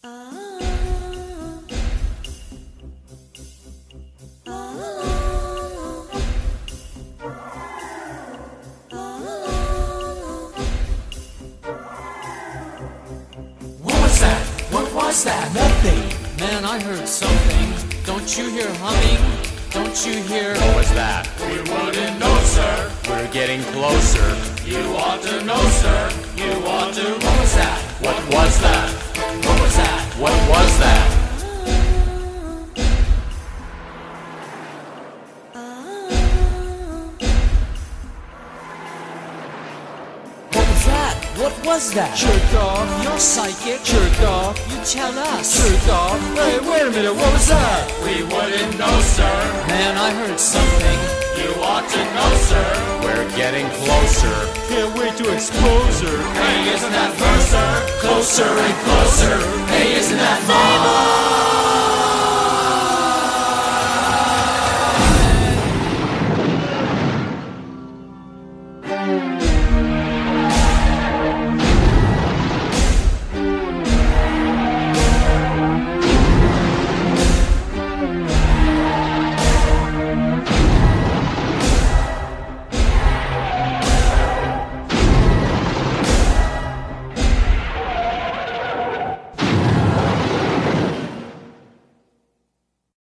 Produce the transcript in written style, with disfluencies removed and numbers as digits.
What was that? Nothing. Man, I heard something. Don't you hear humming? Don't you hear? What was that? We wouldn't know, sir. We're getting closer. You ought to know, sir. You ought to. What was that? What was that? What was that? What was that? What was that? What was that? Jerk off, you're psychic. Jerk off. You tell us. Jerk off. Hey, wait a minute. What was that? We wouldn't know, sir. Man, I heard something. You ought to know, sir. We're getting closer. Can't wait to expose her. Hey, isn't that Mercer? Closer and closer. Hey, isn't that Mama?